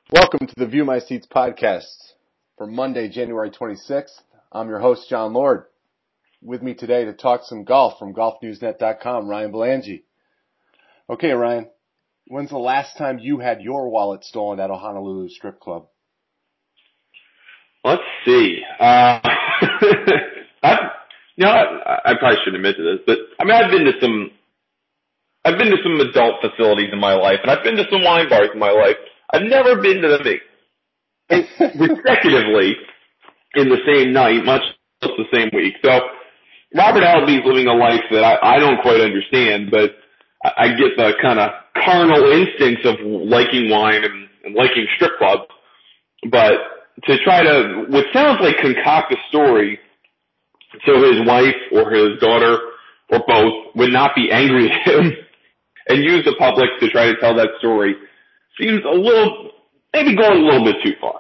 Welcome to the View My Seats podcast for Monday, January 26th. I'm your host, John Lord. With me today to talk some golf from golfnewsnet.com, Ryan Belangi. Okay, Ryan, when's the last time you had your wallet stolen at a Honolulu strip club? Let's see. I probably shouldn't admit to this, but I've been to some adult facilities in my life, and I've been to some wine bars in my life. I've never been to them consecutively in the same night, much less the same week. So Robert Allenby's living a life that I don't quite understand, but I get the kind of carnal instincts of liking wine and liking strip clubs. But to try to, what sounds like concoct a story so his wife or his daughter or both would not be angry at him and use the public to try to tell that story seems maybe going a little bit too far.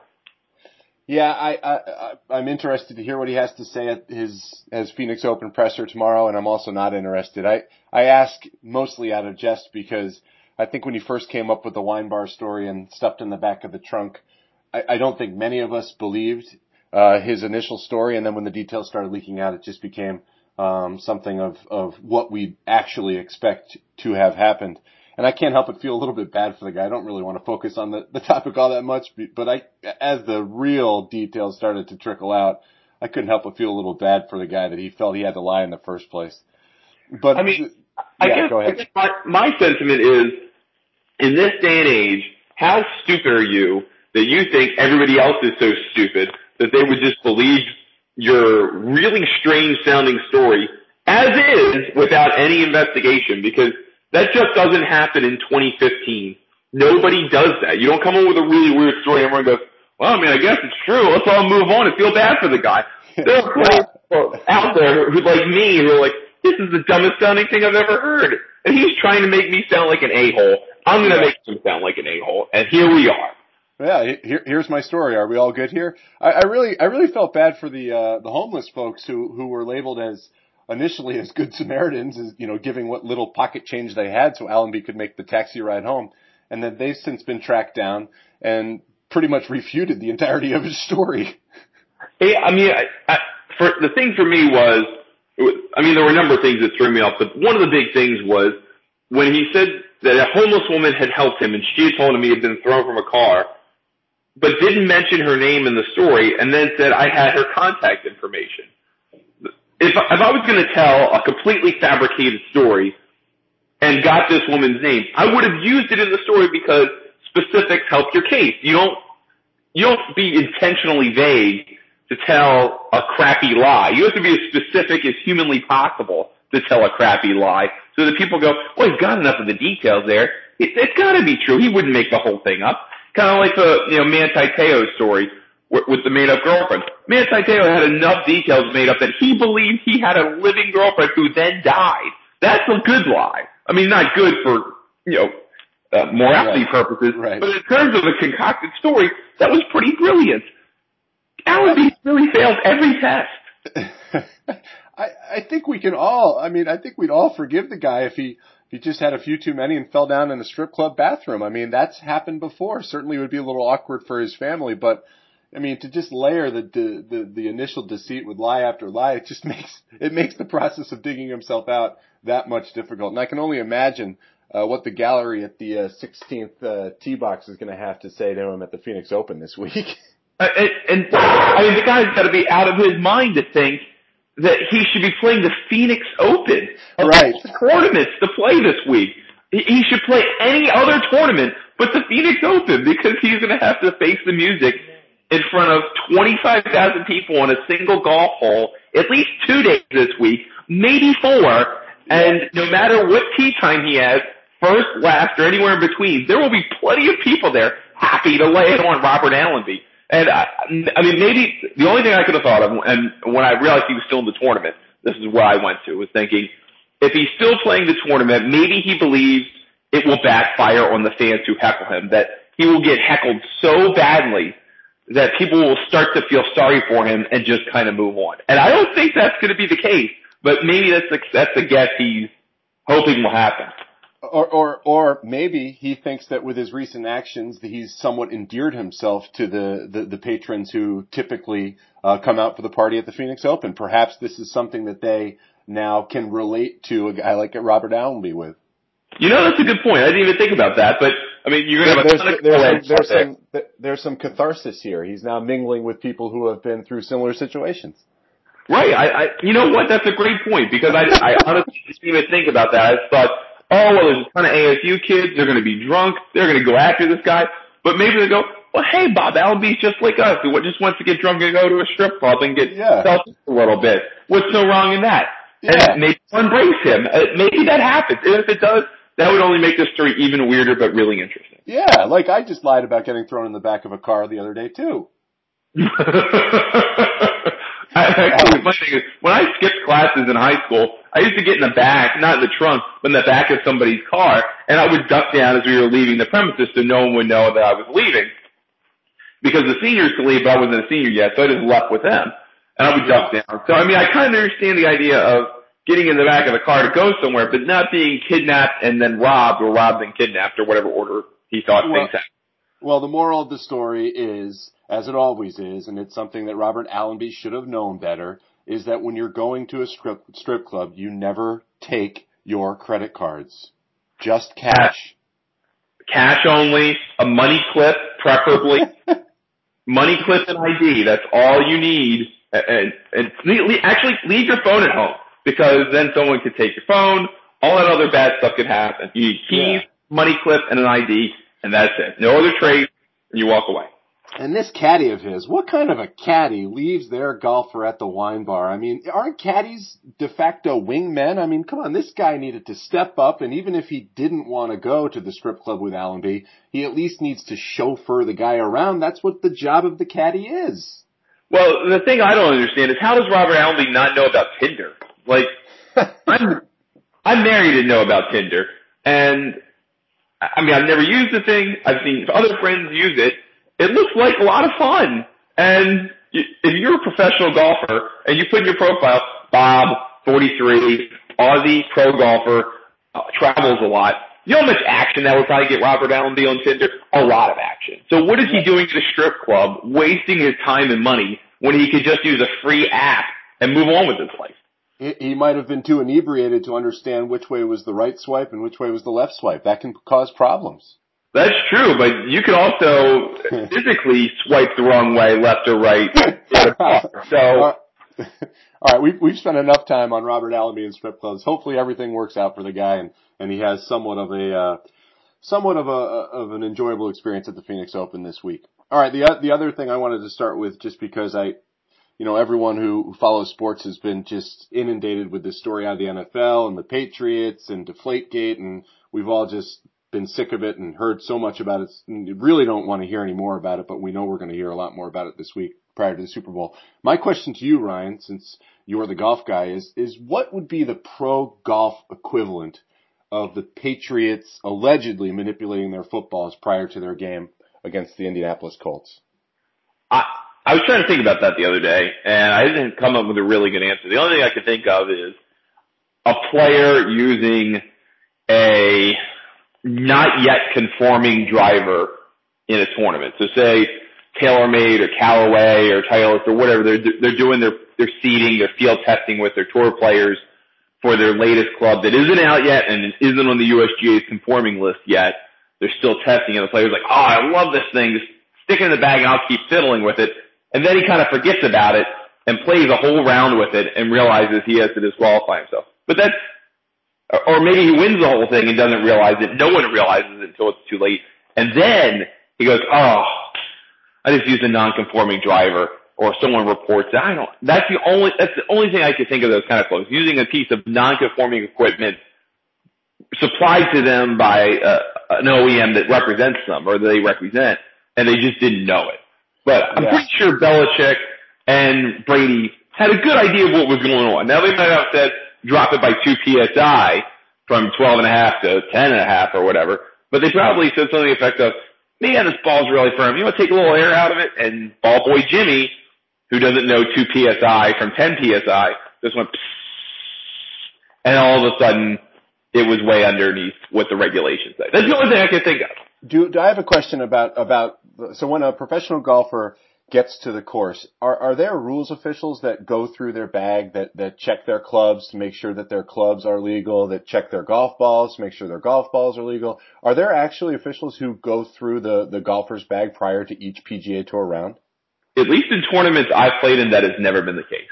Yeah, I'm interested to hear what he has to say at his Phoenix Open presser tomorrow, and I'm also not interested. I ask mostly out of jest because I think when he first came up with the wine bar story and stuffed in the back of the trunk, I don't think many of us believed his initial story, and then when the details started leaking out, it just became something of what we actually expect to have happened. And I can't help but feel a little bit bad for the guy. I don't really want to focus on the topic all that much, but as the real details started to trickle out, I couldn't help but feel a little bad for the guy that he felt he had to lie in the first place. But I guess my sentiment is, in this day and age, how stupid are you that you think everybody else is so stupid that they would just believe your really strange sounding story as is without any investigation? Because that just doesn't happen in 2015. Nobody does that. You don't come up with a really weird story and everyone goes, well, I guess it's true. Let's all move on and feel bad for the guy. There are plenty of people out there who, like me, who are like, this is the dumbest sounding thing I've ever heard. And he's trying to make me sound like an a-hole. I'm going to make him sound like an a-hole. And here we are. Yeah, here's my story. Are we all good here? I really felt bad for the homeless folks who were labeled as initially as good Samaritans, as giving what little pocket change they had so Allenby could make the taxi ride home, and then they've since been tracked down and pretty much refuted the entirety of his story. Hey, for the thing for me was, there were a number of things that threw me off, but one of the big things was when he said that a homeless woman had helped him and she had told him he had been thrown from a car, but didn't mention her name in the story, and then said I had her contact information. If I was going to tell a completely fabricated story and got this woman's name, I would have used it in the story because specifics help your case. You don't be intentionally vague to tell a crappy lie. You have to be as specific as humanly possible to tell a crappy lie so that people go, well, he's got enough of the details there. It's got to be true. He wouldn't make the whole thing up. Kind of like the Manti Te'o story with the made-up girlfriend. Manti Te'o had enough details made up that he believed he had a living girlfriend who then died. That's a good lie. Not good for, morality purposes, right. But in terms of a concocted story, that was pretty brilliant. Allenby really failed every test. I think we can all, I think we'd all forgive the guy if he just had a few too many and fell down in a strip club bathroom. That's happened before. Certainly it would be a little awkward for his family, but to just layer the initial deceit with lie after lie, it just makes the process of digging himself out that much difficult. And I can only imagine what the gallery at the 16th tee box is going to have to say to him at the Phoenix Open this week. The guy's got to be out of his mind to think that he should be playing the Phoenix Open. Right. Tournaments to play this week. He should play any other tournament but the Phoenix Open because he's going to have to face the music in front of 25,000 people on a single golf hole at least 2 days this week, maybe 4. And no matter what tee time he has, first, last, or anywhere in between, there will be plenty of people there happy to lay it on Robert Allenby. And maybe the only thing I could have thought of, and when I realized he was still in the tournament, this is where I went to, was thinking, if he's still playing the tournament, maybe he believes it will backfire on the fans who heckle him, that he will get heckled so badly that people will start to feel sorry for him and just kind of move on. And I don't think that's going to be the case, but maybe that's the guess he's hoping will happen. Or maybe he thinks that with his recent actions that he's somewhat endeared himself to the patrons who typically come out for the party at the Phoenix Open. Perhaps this is something that they now can relate to a guy like Robert Allenby with. That's a good point. I didn't even think about that, but I mean, you're going to have there's some catharsis here. He's now mingling with people who have been through similar situations. Right. You know what? That's a great point, because I honestly didn't even think about that. I thought, oh, well, there's a ton of ASU kids. They're going to be drunk. They're going to go after this guy. But maybe they go, well, hey, Bob Allenby's just like us. He just wants to get drunk and go to a strip club and get selfish a little bit. What's so wrong in that? Yeah. And maybe embrace him. Maybe that happens. And if it does, that would only make this story even weirder, but really interesting. Yeah, like I just lied about getting thrown in the back of a car the other day, too. Actually, my thing is, when I skipped classes in high school, I used to get in the back, not in the trunk, but in the back of somebody's car, and I would duck down as we were leaving the premises so no one would know that I was leaving. Because the seniors could leave, but I wasn't a senior yet, so I just left with them. And I would duck down. So, I mean, I kind of understand the idea of getting in the back of the car to go somewhere, but not being kidnapped and then robbed, or robbed and kidnapped, or whatever order he thought things happened. Well, the moral of the story is, as it always is, and it's something that Robert Allenby should have known better, is that when you're going to a strip club, you never take your credit cards. Just cash. Cash only, a money clip, preferably. Money clip and ID, that's all you need. And actually, leave your phone at home, because then someone could take your phone. All that other bad stuff could happen. You need keys, money clip, and an ID, and that's it. No other trace, and you walk away. And this caddy of his, what kind of a caddy leaves their golfer at the wine bar? I mean, aren't caddies de facto wingmen? I mean, come on, this guy needed to step up, and even if he didn't want to go to the strip club with Allenby, he at least needs to chauffeur the guy around. That's what the job of the caddy is. Well, the thing I don't understand is, how does Robert Allenby not know about Tinder? Like, I'm married and know about Tinder, and I mean, I've never used the thing. I've seen other friends use it. It looks like a lot of fun. And if you're a professional golfer and you put in your profile, Bob, 43, Aussie pro golfer, travels a lot, you know how much action that would probably get Robert Allenby on Tinder? A lot of action. So what is he doing at a strip club, wasting his time and money, when he could just use a free app and move on with his life? He might have been too inebriated to understand which way was the right swipe and which way was the left swipe. That can cause problems. That's true, but you can also physically swipe the wrong way, left or right. So, all right, we've spent enough time on Robert Allenby and strip clubs. Hopefully, everything works out for the guy, and he has somewhat of an enjoyable experience at the Phoenix Open this week. All right, the other thing I wanted to start with, just because everyone who follows sports has been just inundated with this story out of the NFL and the Patriots and Deflategate, and we've all just been sick of it and heard so much about it. And really don't want to hear any more about it, but we know we're going to hear a lot more about it this week prior to the Super Bowl. My question to you, Ryan, since you're the golf guy, is what would be the pro golf equivalent of the Patriots allegedly manipulating their footballs prior to their game against the Indianapolis Colts? I was trying to think about that the other day, and I didn't come up with a really good answer. The only thing I could think of is a player using a not yet conforming driver in a tournament. So say TaylorMade or Callaway or Titleist or whatever, they're doing their seeding, their field testing with their tour players for their latest club that isn't out yet and isn't on the USGA's conforming list yet. They're still testing, and the player's like, oh, I love this thing. Just stick it in the bag and I'll keep fiddling with it. And then he kind of forgets about it and plays a whole round with it and realizes he has to disqualify himself. But that's, or maybe he wins the whole thing and doesn't realize it. No one realizes it until it's too late. And then he goes, oh, I just used a non-conforming driver, or someone reports that. That's the only thing I could think of that's kind of close. Using a piece of non-conforming equipment supplied to them by an OEM that represents them or they represent, and they just didn't know it. But I'm pretty sure Belichick and Brady had a good idea of what was going on. Now, they might have said drop it by 2 PSI from 12.5 to 10.5 or whatever, but they probably said something to the effect of, man, this ball's really firm. You want to take a little air out of it? And ball boy Jimmy, who doesn't know 2 PSI from 10 PSI, just went psst, and all of a sudden it was way underneath what the regulations say. That's the only thing I can think of. Do I have a question about so when a professional golfer gets to the course, are there rules officials that go through their bag that check their clubs to make sure that their clubs are legal, that check their golf balls to make sure their golf balls are legal? Are there actually officials who go through the golfer's bag prior to each PGA Tour round? At least in tournaments I've played in, that has never been the case.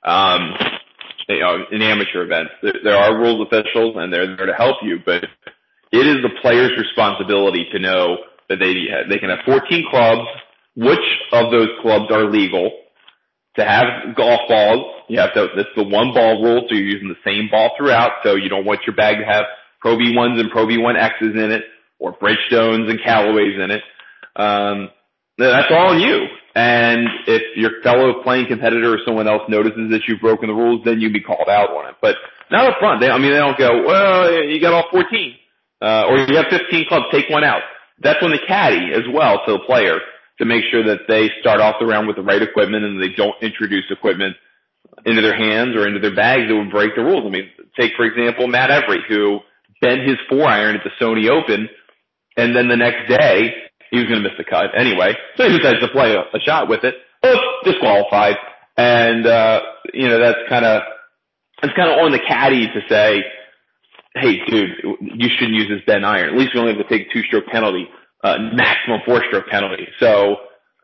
In amateur events, there are rules officials and they're there to help you, but it is the player's responsibility to know that they can have 14 clubs, which of those clubs are legal, to have golf balls. That's the one ball rule, so you're using the same ball throughout, so you don't want your bag to have Pro V1s and Pro V1Xs in it, or Bridgestones and Callaways in it. That's all on you. And if your fellow playing competitor or someone else notices that you've broken the rules, then you'd be called out on it. But not up front. They don't go, well, you got all 14. Or you have 15 clubs, take one out. That's when the caddy as well to the player to make sure that they start off the round with the right equipment and they don't introduce equipment into their hands or into their bags that would break the rules. I mean, take, for example, Matt Every, who bent his 4-iron at the Sony Open, and then the next day, he was going to miss the cut anyway, so he decides to play a shot with it. Disqualified. And, that's kind of on the caddy to say, hey, dude, you shouldn't use this bent iron. At least we only have to take a 2-stroke penalty, maximum 4-stroke penalty. So,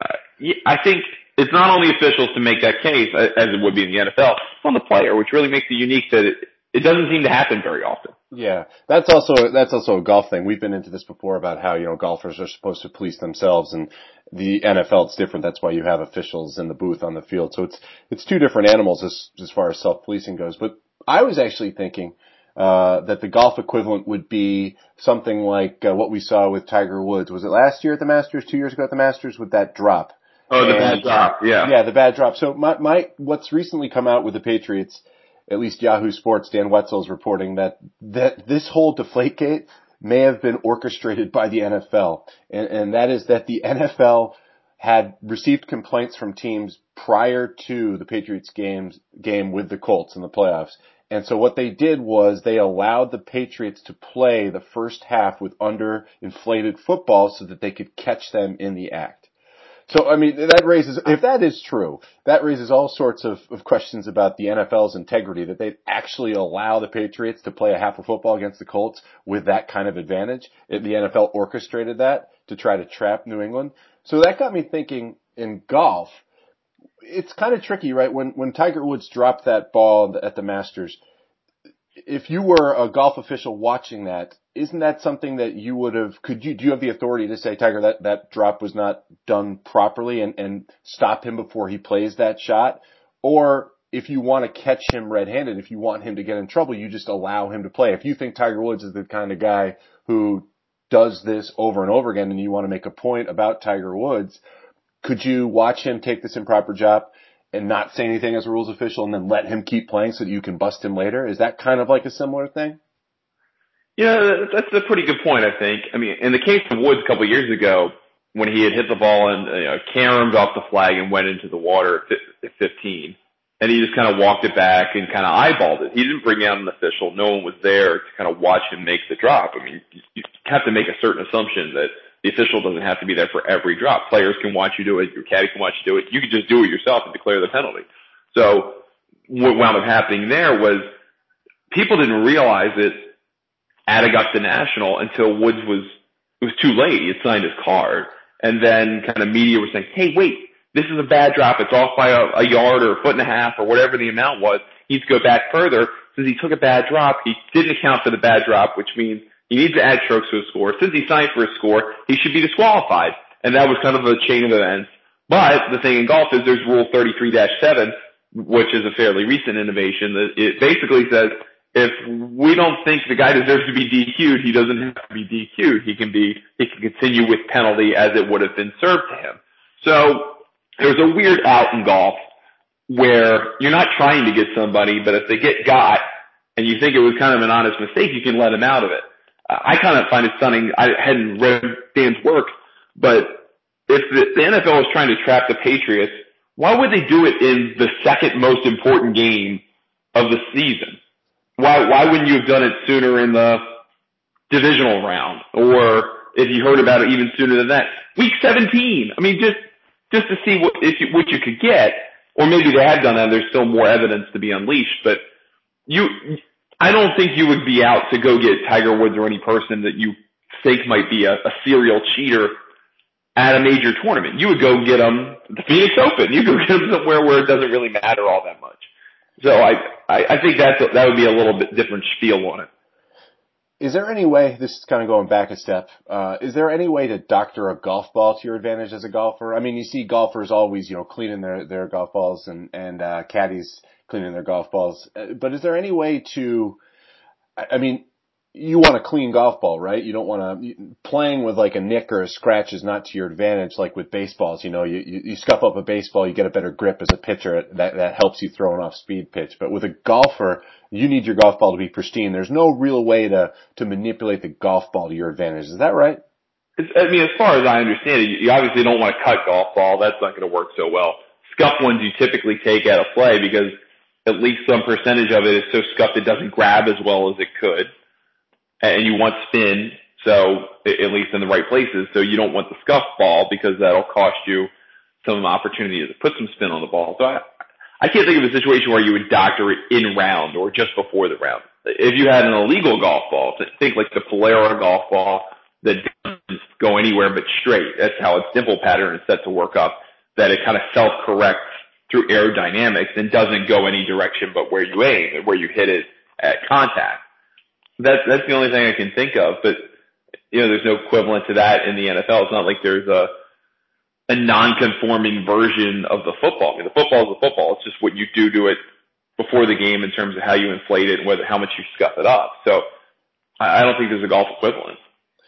I think it's not only officials to make that case, as it would be in the NFL, it's on the player, which really makes it unique that it doesn't seem to happen very often. Yeah, that's also a golf thing. We've been into this before about how, golfers are supposed to police themselves, and the NFL, it's different. That's why you have officials in the booth on the field. So it's two different animals as far as self-policing goes. But I was actually thinking, that the golf equivalent would be something like, what we saw with Tiger Woods. Was it last year at the Masters, 2 years ago at the Masters with that drop? Oh, the bad drop, yeah. Yeah, the bad drop. So what's recently come out with the Patriots, at least Yahoo Sports, Dan Wetzel's reporting that this whole Deflategate may have been orchestrated by the NFL. And that is that the NFL had received complaints from teams prior to the Patriots game with the Colts in the playoffs. And so what they did was they allowed the Patriots to play the first half with underinflated footballs so that they could catch them in the act. So, I mean, if that is true, that raises all sorts of questions about the NFL's integrity, that they'd actually allow the Patriots to play a half of football against the Colts with that kind of advantage. The NFL orchestrated that to try to trap New England. So that got me thinking in golf, it's kind of tricky, right? When Tiger Woods dropped that ball at the Masters, if you were a golf official watching that, isn't that something that you would have, do you have the authority to say, Tiger, that drop was not done properly and stop him before he plays that shot? Or if you want to catch him red-handed, if you want him to get in trouble, you just allow him to play. If you think Tiger Woods is the kind of guy who does this over and over again and you want to make a point about Tiger Woods, could you watch him take this improper drop and not say anything as a rules official and then let him keep playing so that you can bust him later? Is that kind of like a similar thing? Yeah, that's a pretty good point, I think. I mean, in the case of Woods a couple of years ago, when he had hit the ball and caromed off the flag and went into the water at 15, and he just kind of walked it back and kind of eyeballed it. He didn't bring out an official. No one was there to kind of watch him make the drop. I mean, you have to make a certain assumption that the official doesn't have to be there for every drop. Players can watch you do it. Your caddy can watch you do it. You can just do it yourself and declare the penalty. So what wound up happening there was people didn't realize it at Augusta National until Woods it was too late. He had signed his card. And then kind of media was saying, hey, wait, this is a bad drop. It's off by a yard or a foot and a half or whatever the amount was. He needs to go back further. Since he took a bad drop, he didn't account for the bad drop, which means he needs to add strokes to his score. Since he signed for a score, he should be disqualified. And that was kind of a chain of events. But the thing in golf is there's Rule 33-7, which is a fairly recent innovation. That it basically says if we don't think the guy deserves to be DQ'd, he doesn't have to be DQ'd. He can continue with penalty as it would have been served to him. So there's a weird out in golf where you're not trying to get somebody, but if they get got and you think it was kind of an honest mistake, you can let them out of it. I kind of find it stunning. I hadn't read Dan's work, but if the NFL is trying to trap the Patriots, why would they do it in the second most important game of the season? why wouldn't you have done it sooner in the divisional round, or if you heard about it even sooner than that, week 17? I mean, just to see what you could get, or maybe they have done that. There's still more evidence to be unleashed, but I don't think you would be out to go get Tiger Woods or any person that you think might be a serial cheater at a major tournament. You would go get them the Phoenix Open. You go get them somewhere where it doesn't really matter all that much. So I think that would be a little bit different spiel on it. Is there any way, this is kind of going back a step, is there any way to doctor a golf ball to your advantage as a golfer? I mean, you see golfers always, cleaning their golf balls and caddies cleaning their golf balls. But is there any way to, I mean, you want a clean golf ball, right? You don't want to, playing with like a nick or a scratch is not to your advantage like with baseballs. You scuff up a baseball, you get a better grip as a pitcher. That helps you throw an off-speed pitch. But with a golfer, you need your golf ball to be pristine. There's no real way to manipulate the golf ball to your advantage. Is that right? I mean, as far as I understand it, you obviously don't want to cut golf ball. That's not going to work so well. Scuff ones you typically take out of play because at least some percentage of it is so scuffed it doesn't grab as well as it could. And you want spin, so at least in the right places. So you don't want the scuff ball because that'll cost you some opportunity to put some spin on the ball. So I can't think of a situation where you would doctor it in round or just before the round. If you had an illegal golf ball, think like the Polara golf ball that doesn't go anywhere but straight. That's how its dimple pattern is set to work up, that it kind of self-corrects through aerodynamics and doesn't go any direction but where you aim and where you hit it at contact. That's the only thing I can think of, but there's no equivalent to that in the NFL. It's not like there's a non-conforming version of the football. I mean, the football is the football. It's just what you do to it before the game in terms of how you inflate it and how much you scuff it up. So I don't think there's a golf equivalent.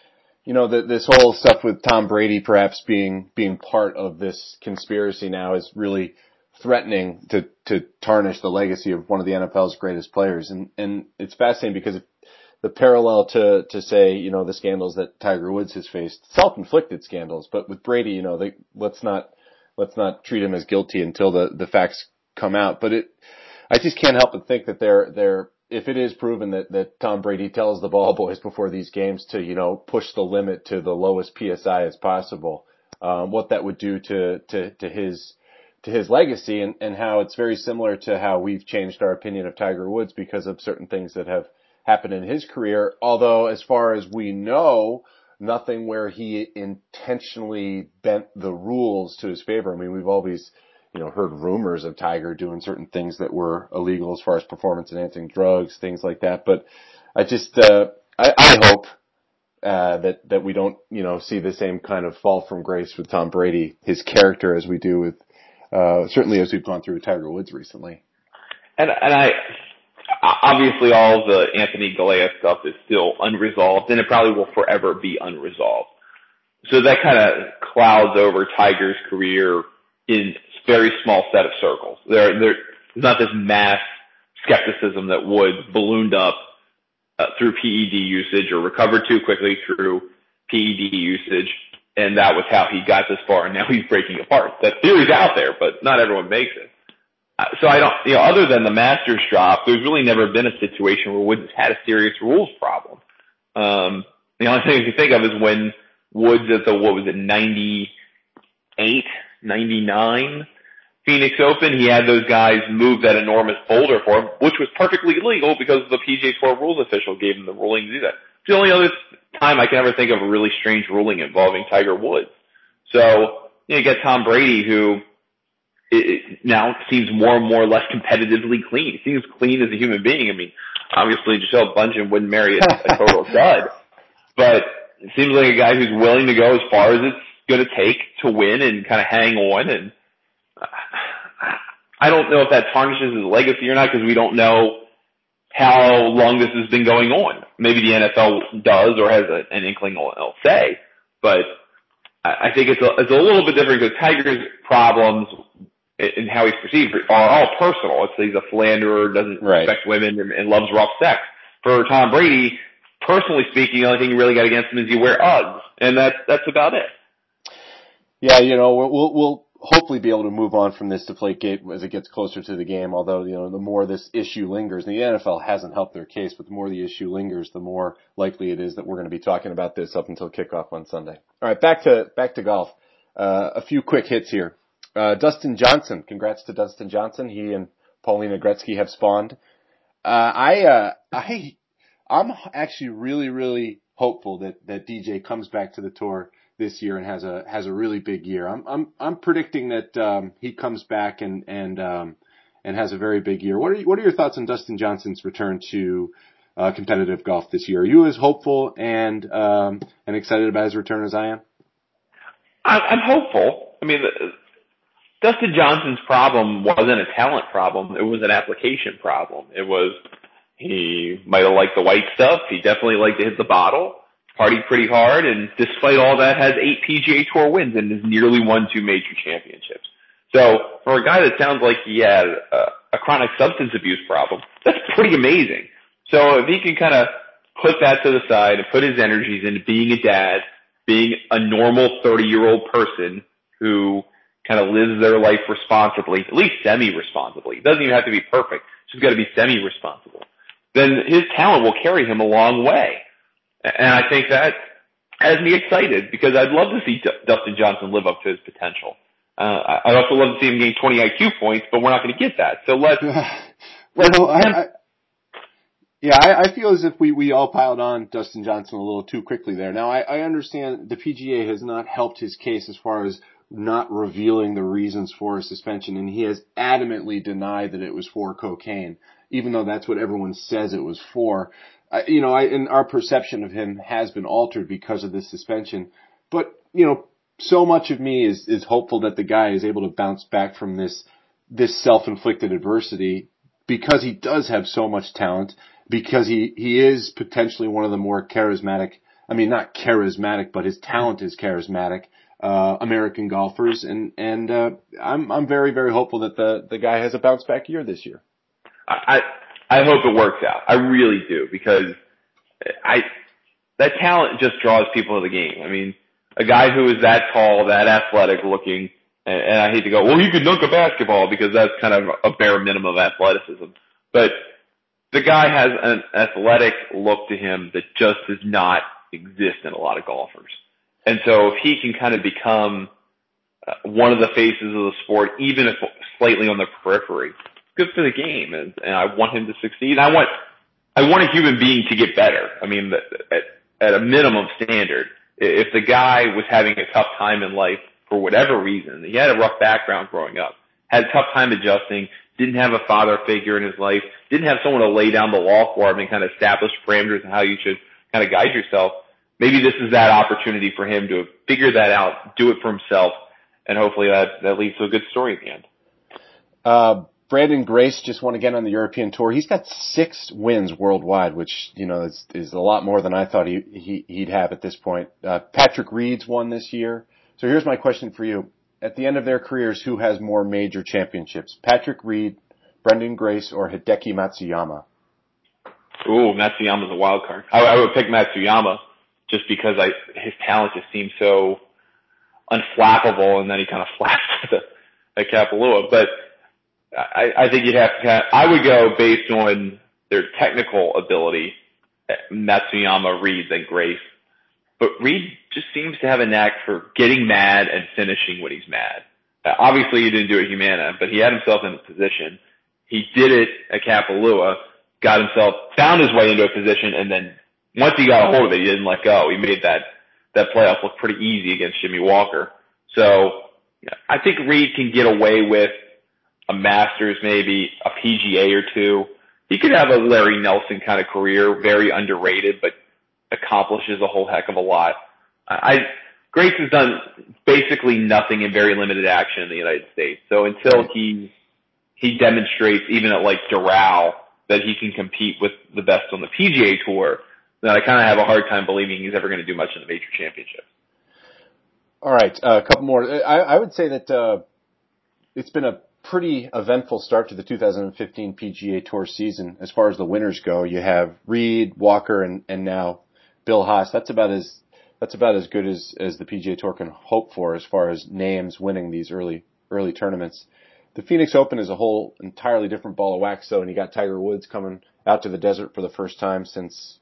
This whole stuff with Tom Brady perhaps being part of this conspiracy now is really threatening to tarnish the legacy of one of the NFL's greatest players. And it's fascinating because the parallel to say, the scandals that Tiger Woods has faced, self-inflicted scandals, but with Brady, let's not treat him as guilty until the facts come out. But I just can't help but think that if it is proven that Tom Brady tells the ball boys before these games to, push the limit to the lowest PSI as possible, what that would do to his legacy and how it's very similar to how we've changed our opinion of Tiger Woods because of certain things that have happened in his career. Although, as far as we know, nothing where he intentionally bent the rules to his favor. I mean, we've always, heard rumors of Tiger doing certain things that were illegal as far as performance enhancing drugs, things like that. But I just, I hope, that we don't, see the same kind of fall from grace with Tom Brady, his character, as we do with, certainly as we've gone through with Tiger Woods recently. And obviously all the Anthony Galea stuff is still unresolved, and it probably will forever be unresolved. So that kind of clouds over Tiger's career in a very small set of circles. There's not this mass skepticism that Woods ballooned up through PED usage or recovered too quickly through PED usage, and that was how he got this far, and now he's breaking apart. That theory's out there, but not everyone makes it. So I don't, other than the Masters drop, there's really never been a situation where Woods had a serious rules problem. The only thing I can think of is when Woods at the, 98, 99 Phoenix Open, he had those guys move that enormous boulder for him, which was perfectly legal because the PGA Tour rules official gave him the ruling to do that. It's the only other time I can ever think of a really strange ruling involving Tiger Woods. So, you get Tom Brady, who it now seems more and more less competitively clean. He seems clean as a human being. I mean, obviously Gisele Bundchen wouldn't marry a total dud, but it seems like a guy who's willing to go as far as it's going to take to win and kind of hang on. And I don't know if that tarnishes his legacy or not because we don't know how long this has been going on. Maybe the NFL does or has an inkling will say, but I think it's a little bit different because Tiger's problems and how he's perceived are all personal. He's a philanderer, doesn't respect women, and loves rough sex. For Tom Brady, personally speaking, the only thing you really got against him is you wear Uggs, and that's about it. Yeah, we'll hopefully be able to move on from this Deflategate as it gets closer to the game. Although, the more this issue lingers, and the NFL hasn't helped their case, but the more the issue lingers, the more likely it is that we're going to be talking about this up until kickoff on Sunday. All right, back to golf. A few quick hits here. Dustin Johnson. Congrats to Dustin Johnson. He and Paulina Gretzky have spawned. I'm actually really, really hopeful that DJ comes back to the tour this year and has a really big year. I'm predicting that he comes back and has a very big year. What are your thoughts on Dustin Johnson's return to competitive golf this year? Are you as hopeful and excited about his return as I am? I'm hopeful. I mean, Dustin Johnson's problem wasn't a talent problem. It was an application problem. It was, he might have liked the white stuff. He definitely liked to hit the bottle, partied pretty hard, and despite all that has 8 PGA Tour wins and has nearly won 2 major championships. So for a guy that sounds like he had a chronic substance abuse problem, that's pretty amazing. So if he can kind of put that to the side and put his energies into being a dad, being a normal 30-year-old person who kind of lives their life responsibly, at least semi-responsibly. It doesn't even have to be perfect. It's just got to be semi-responsible. Then his talent will carry him a long way. And I think that has me excited because I'd love to see Dustin Johnson live up to his potential. I'd also love to see him gain 20 IQ points, but we're not going to get that. So let's I feel as if we all piled on Dustin Johnson a little too quickly there. Now, I understand the PGA has not helped his case as far as not revealing the reasons for his suspension, and he has adamantly denied that it was for cocaine, even though that's what everyone says it was for. And our perception of him has been altered because of this suspension. But, so much of me is hopeful that the guy is able to bounce back from this self-inflicted adversity because he does have so much talent, because he is potentially one of the more charismatic, not charismatic, but his talent is charismatic, American golfers. And I'm very, very hopeful that the guy has a bounce back year this year. I hope it works out. I really do, because that talent just draws people to the game. I mean, a guy who is that tall, that athletic looking, and I hate to go, well, he could dunk a basketball because that's kind of a bare minimum of athleticism. But the guy has an athletic look to him that just does not exist in a lot of golfers. And so if he can kind of become one of the faces of the sport, even if slightly on the periphery, good for the game. And I want him to succeed. I want a human being to get better. I mean, at a minimum standard, if the guy was having a tough time in life for whatever reason, he had a rough background growing up, had a tough time adjusting, didn't have a father figure in his life, didn't have someone to lay down the law for him and kind of establish parameters on how you should kind of guide yourself, maybe this is that opportunity for him to figure that out, do it for himself, and hopefully that leads to a good story at the end. Brandon Grace just won again on the European Tour. He's got 6 wins worldwide, which, is a lot more than I thought he'd have at this point. Patrick Reed's won this year. So here's my question for you. At the end of their careers, who has more major championships? Patrick Reed, Brendan Grace, or Hideki Matsuyama? Ooh, Matsuyama's a wild card. I would pick Matsuyama just because his talent just seems so unflappable, and then he kind of flaps at Kapalua. But I think you'd have to I would go based on their technical ability, Matsuyama, Reed, and Grace. But Reed just seems to have a knack for getting mad and finishing when he's mad. Obviously, he didn't do it at Humana, but he had himself in a position. He did it at Kapalua, found his way into a position, and then once he got a hold of it, he didn't let go. He made that playoff look pretty easy against Jimmy Walker. So I think Reed can get away with a Masters, maybe a PGA or 2. He could have a Larry Nelson kind of career, very underrated, but accomplishes a whole heck of a lot. Grace has done basically nothing in very limited action in the United States. So until he demonstrates, even at like Doral, that he can compete with the best on the PGA Tour, then I kind of have a hard time believing he's ever going to do much in the major championship. All right, a couple more. I would say that it's been a pretty eventful start to the 2015 PGA Tour season as far as the winners go. You have Reed, Walker, and now Bill Haas. That's about as that's about as good as the PGA Tour can hope for as far as names winning these early tournaments. The Phoenix Open is a whole entirely different ball of wax, though, and you got Tiger Woods coming out to the desert for the first time since,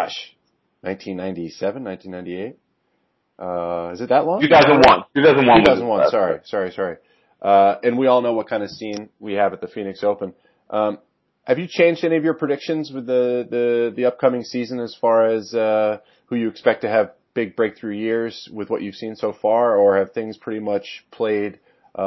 1997, 1998? Is it that long? 2001. 2001. Sorry. And we all know what kind of scene we have at the Phoenix Open. Have you changed any of your predictions with the upcoming season as far as who you expect to have big breakthrough years with what you've seen so far, or have things pretty much played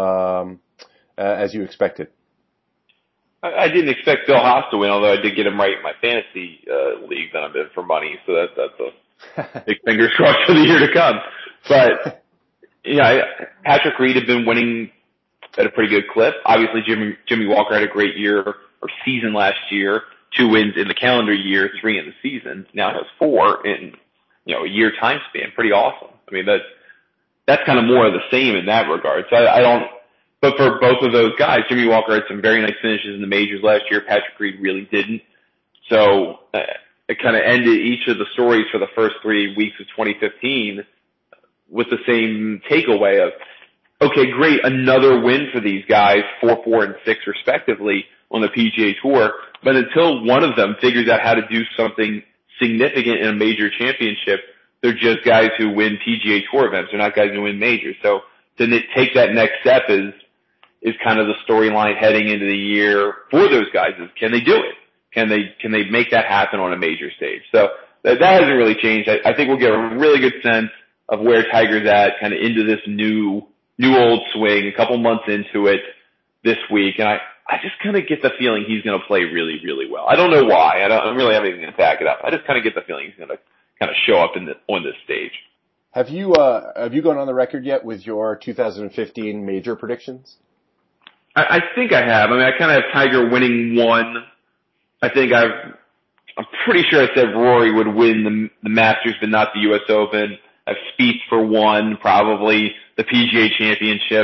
as you expected? I didn't expect Bill Haas to win, although I did get him right in my fantasy league that I'm in for money, so that's a big fingers crossed for the year to come. But Patrick Reed had been winning at a pretty good clip. Obviously, Jimmy Walker had a great year or season last year, 2 wins in the calendar year, 3 in the season. Now it has 4 in a year time span. Pretty awesome. I mean, that's kind of more of the same in that regard. So I don't. But for both of those guys, Jimmy Walker had some very nice finishes in the majors last year. Patrick Reed really didn't. So it kind of ended each of the stories for the first 3 weeks of 2015 with the same takeaway of, okay, great, another win for these guys, 4, 4, and 6 respectively on the PGA Tour. But until one of them figures out how to do something significant in a major championship, they're just guys who win PGA Tour events. They're not guys who win majors. So to take that next step is kind of the storyline heading into the year for those guys is, can they do it? Can they make that happen on a major stage? So that hasn't really changed. I think we'll get a really good sense of where Tiger's at kind of into this new old swing, a couple months into it this week. And I just kind of get the feeling he's going to play really, really well. I don't know why. I don't really have anything to back it up. I just kind of get the feeling he's going to kind of show up on this stage. Have you gone on the record yet with your 2015 major predictions? I think I have. I mean, I kind of have Tiger winning 1. I think I'm pretty sure I said Rory would win the Masters, but not the U.S. Open. I have Spieth for 1, probably the PGA Championship.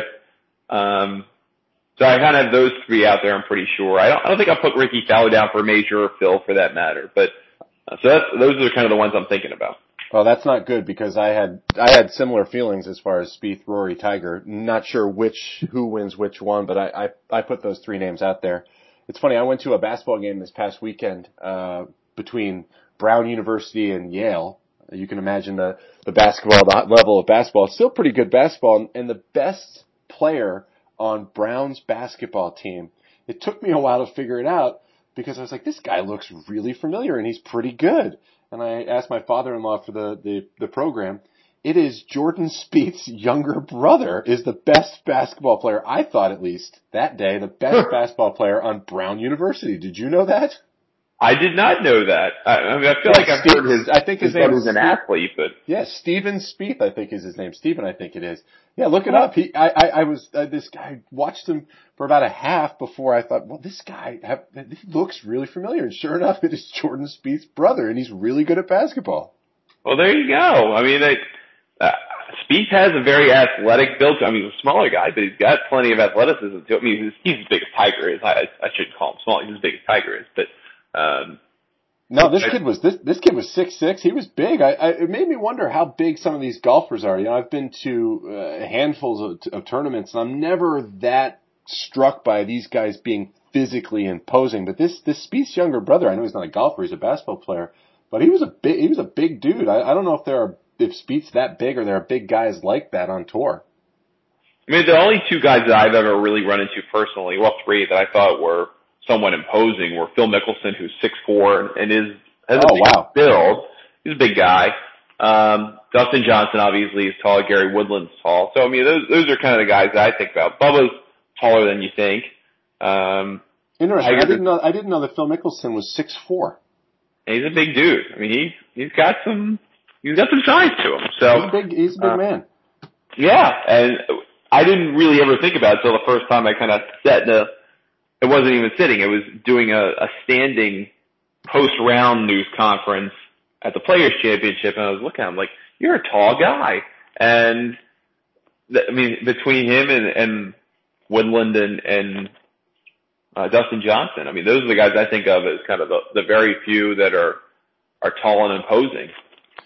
So I kind of have those 3 out there. I'm pretty sure. I don't think I'll put Ricky Fowler down for a major, or Phil for that matter. But so those are kind of the ones I'm thinking about. Well, that's not good because I had similar feelings as far as Spieth, Rory, Tiger. Not sure who wins which one, but I put those 3 names out there. It's funny, I went to a basketball game this past weekend between Brown University and Yale. You can imagine the level of basketball. It's still pretty good basketball, and the best player on Brown's basketball team, it took me a while to figure it out because I was like, this guy looks really familiar and he's pretty good. And I asked my father-in-law for the program. It is Jordan Spieth's younger brother is the best basketball player, I thought at least, that day, the best basketball player on Brown University. Did you know that? I did not know that. I mean, I feel like I've heard his name is an athlete, but. Yes, Steven Spieth, I think is his name. Steven, I think it is. Yeah, look it up. This guy watched him for about a half before I thought, well, this guy, he looks really familiar. And sure enough, it is Jordan Spieth's brother, and he's really good at basketball. Well, there you go. I mean, Spieth has a very athletic build. I mean, he's a smaller guy, but he's got plenty of athleticism too. I mean, he's as big as Tiger is. I shouldn't call him small. He's as big as Tiger is, but. No, this kid was 6'6". He was big. It made me wonder how big some of these golfers are. You know, I've been to handfuls of tournaments, and I'm never that struck by these guys being physically imposing. But this Spieth's younger brother, I know he's not a golfer, he's a basketball player, but he was a big dude. I don't know if Spieth's that big or there are big guys like that on tour. I mean, the only 2 guys that I've ever really run into personally, well, 3 that I thought were somewhat imposing were Phil Mickelson, who's 6'4" and has a big build. He's a big guy. Dustin Johnson obviously is tall. Gary Woodland's tall. So I mean, those are kind of the guys that I think about. Bubba's taller than you think. Interesting. I didn't know that Phil Mickelson was 6'4". He's a big dude. I mean, he's got some size to him. So he's a big man. Yeah, and I didn't really ever think about it until the first time I kind of sat in it wasn't even sitting. It was doing a standing post-round news conference at the Players' Championship, and I was looking at him like, you're a tall guy. And, I mean, between him and Woodland and Dustin Johnson, I mean, those are the guys I think of as kind of the very few that are tall and imposing.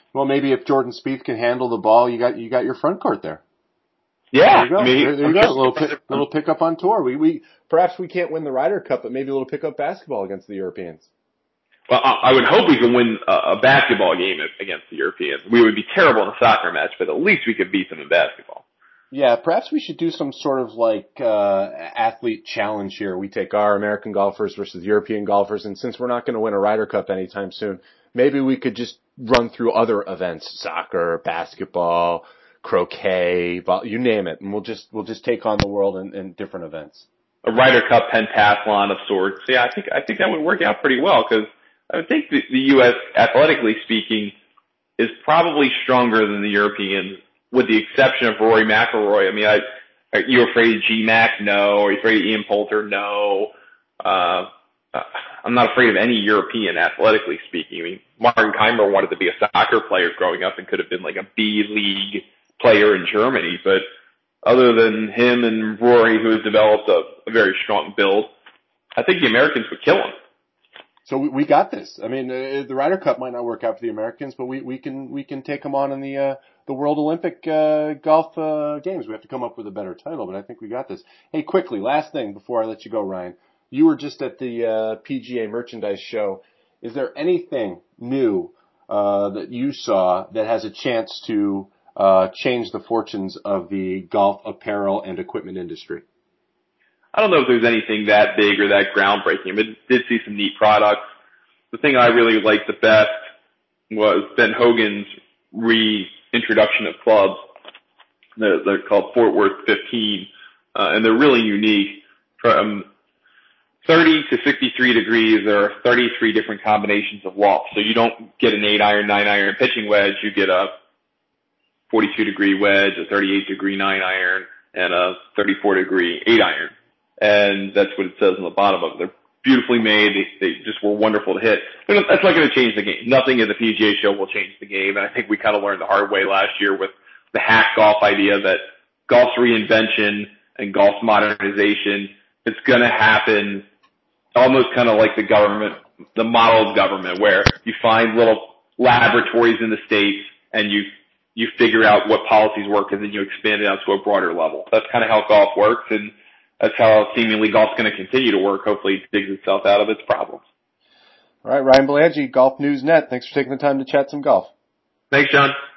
Well, maybe if Jordan Spieth can handle the ball, you got your front court there. Yeah, there you go. I mean, there you go. Little pickup on tour. We perhaps we can't win the Ryder Cup, but maybe a little pickup basketball against the Europeans. Well, I would hope we could win a basketball game against the Europeans. We would be terrible in a soccer match, but at least we could beat them in basketball. Yeah, perhaps we should do some sort of athlete challenge here. We take our American golfers versus European golfers, and since we're not going to win a Ryder Cup anytime soon, maybe we could just run through other events: soccer, basketball, croquet, you name it, and we'll just take on the world in different events. A Ryder Cup pentathlon of sorts. Yeah, I think that would work out pretty well because I would think the U.S., athletically speaking, is probably stronger than the Europeans, with the exception of Rory McIlroy. I mean, are you afraid of G-Mac? No. Are you afraid of Ian Poulter? No. I'm not afraid of any European, athletically speaking. I mean, Martin Keimer wanted to be a soccer player growing up and could have been like a B-League player in Germany, but other than him and Rory, who has developed a very strong build, I think the Americans would kill him. So we got this. I mean, the Ryder Cup might not work out for the Americans, but we can take them on in the World Olympic golf games. We have to come up with a better title, but I think we got this. Hey, quickly, last thing before I let you go, Ryan. You were just at the PGA merchandise show. Is there anything new that you saw that has a chance to change the fortunes of the golf apparel and equipment industry? I don't know if there's anything that big or that groundbreaking, but did see some neat products. The thing I really liked the best was Ben Hogan's reintroduction of clubs. They're called Fort Worth 15, and they're really unique. From 30 to 63 degrees, there are 33 different combinations of loft. So you don't get an 8-iron, 9-iron pitching wedge. You get a 42-degree wedge, a 38-degree 9-iron, and a 34-degree 8-iron. And that's what it says on the bottom of it. They're beautifully made. They just were wonderful to hit. That's not going to change the game. Nothing at the PGA show will change the game. And I think we kind of learned the hard way last year with the hack golf idea that golf's reinvention and golf's modernization, it's going to happen almost kind of like the government, the model of government, where you find little laboratories in the states and you figure out what policies work and then you expand it out to a broader level. That's kind of how golf works, and that's how seemingly golf's going to continue to work. Hopefully it digs itself out of its problems. All right, Ryan Blangy, Golf News Net. Thanks for taking the time to chat some golf. Thanks, John.